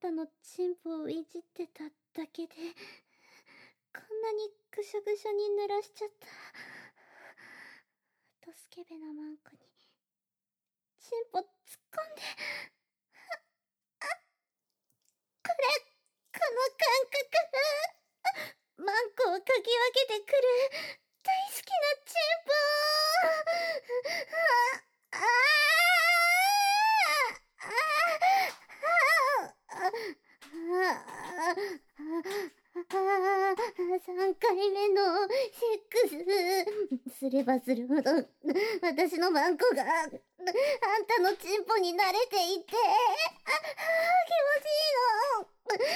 たのチンポをいじってただけで、こんなにぐしょぐしょに濡らしちゃった。とスケベなマンコにチンポ突っ込んで、この感覚、マンコをかき分けてくる大好きなチンポ。3回目のセックスすればするほど私のマンコがあんたのチンポに慣れていて、気持ちいいの。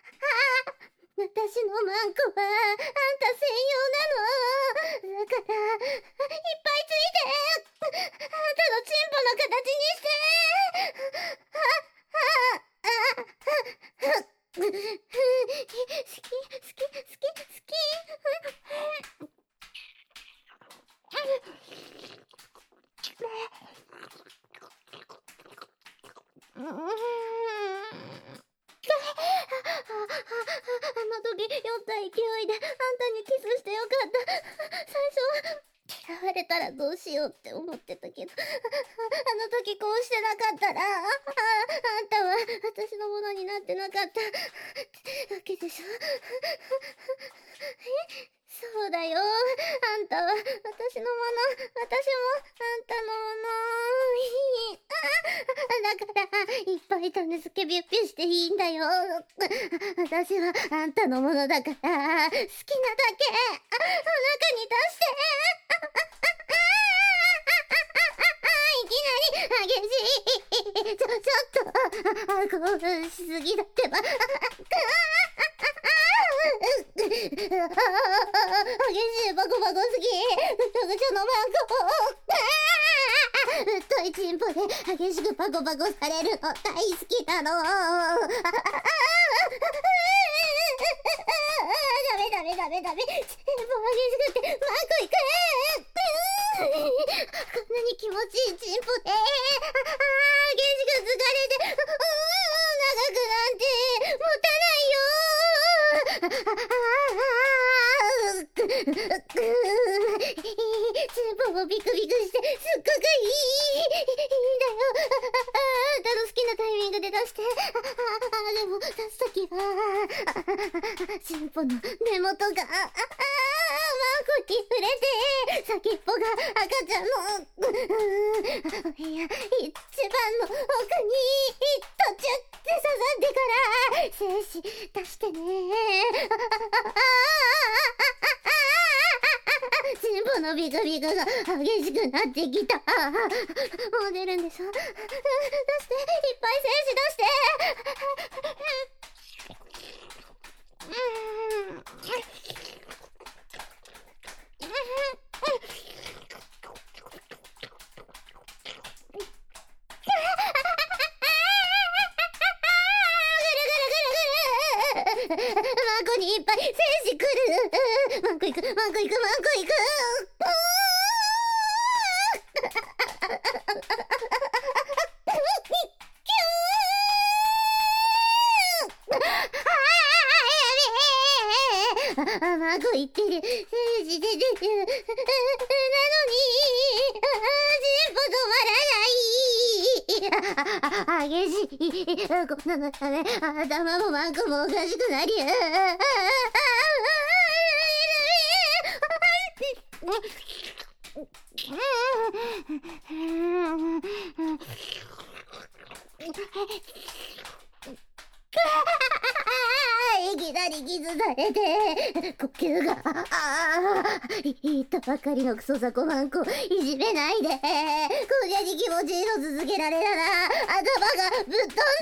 私のマンコはあんた専用なの。だからいっぱいついて、あんたのチンポの形にして。好き。あの時酔った勢いであんたにキスしてよかった。最初は嫌われたらどうしようって思ってたけど、あの時こうしてなかったらあんたは私のものになってなかったってわけでしょ。そうだよ、あんたは私のもの、私もあんたのもの。だからいっぱい種付けビュッビュしていいんだよ。私はあんたのものだから好きなだけお腹に出して。いきなり激しい。ちょっと興奮しすぎだってば。激しいバコバコすぎ。ぐちょぐちょのマンコ。太いチンポで激しくパコパコされるの大好きなの。ダメ。チンポ激しくてマンコ行く。こんなに気持ちいいチンポで激しく疲れて長くなんて持たないよ。チンポもビクビクしてすっごくいいんだよ。あんたの好きなタイミングで出して。でも出すときはチンポの根元がマンコに触れて、先っぽが赤ちゃんのいや一番の奥に途中って刺さってから精子出してね。チンポのビクビクが激しくなってきた。もう出るんでしょ。出して、いっぱい精子出して。マンコにいっぱい精子来る。マンコ行く。マンコ行ってる。精子出てる。なのにチンポ止まらない。激しい。こんなのため頭もマンコもおかしくなり。いきなりキスされて呼吸が言ったばかりのクソザコマンコいじめないで。こりゃに気持ちいいの続けられたら頭がぶっ飛んじゃ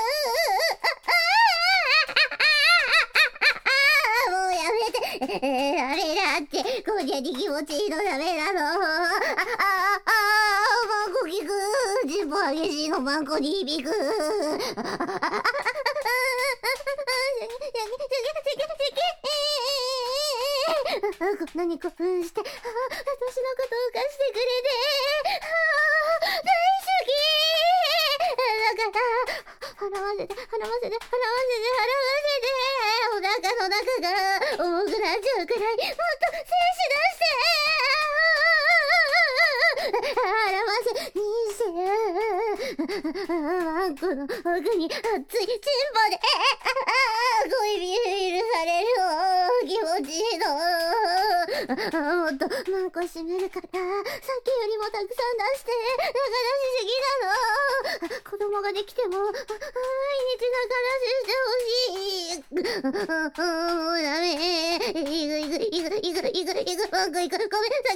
う。もうやめて。ダメだって。こりゃに気持ちいいのダメなの。マンコ聞く。チンポ激しいのマンコに響く。こんなに興奮して私のことを貸してくれて大好きだからお腹の中が重くなっちゃうくらい、もっと精子出して払わせにしてワンコの奥に熱いチンポで恋ビールされる気持ちいいの。もっとマンコ閉めるから、さっきよりもたくさん出して、中出しすぎなの。子供ができても毎日中出ししてほしい。もうダメ。行く、マンコ行く、ごめん、先に行く。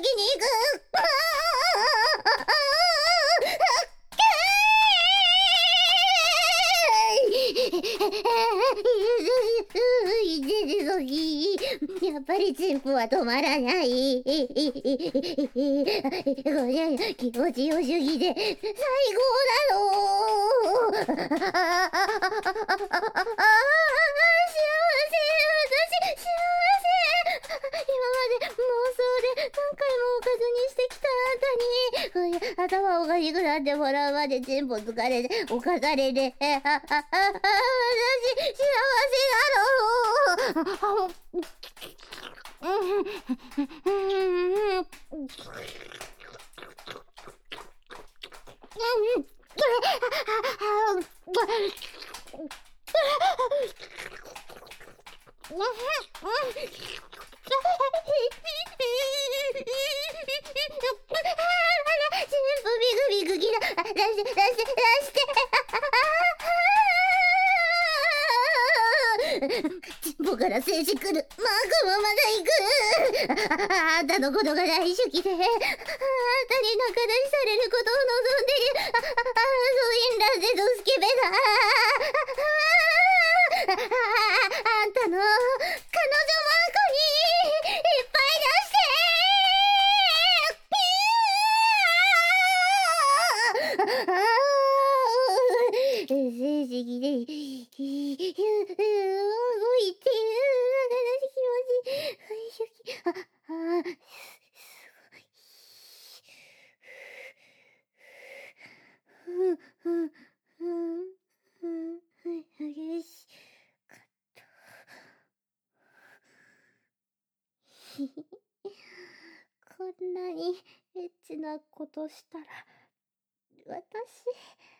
やっぱりチンポは止まらない。これ気持ちよすぎて最高なの。幸せ、私幸せ。今まで妄想で何回もおかずにしてきたあんたに、これ頭おかしくなってもらうまでチンポ疲れて犯されて、私幸せなの。ビクビクギラ、出してチンポから静止来る。マークもまだ行く。あんたのことが大好きで、あんたに仲出しされることを望んでいる。そういんらぜドスケベだ。あんたの彼女マークにいっぱい出して。成績で動いてる気持ち激しかったこんなにエッチなことしたら私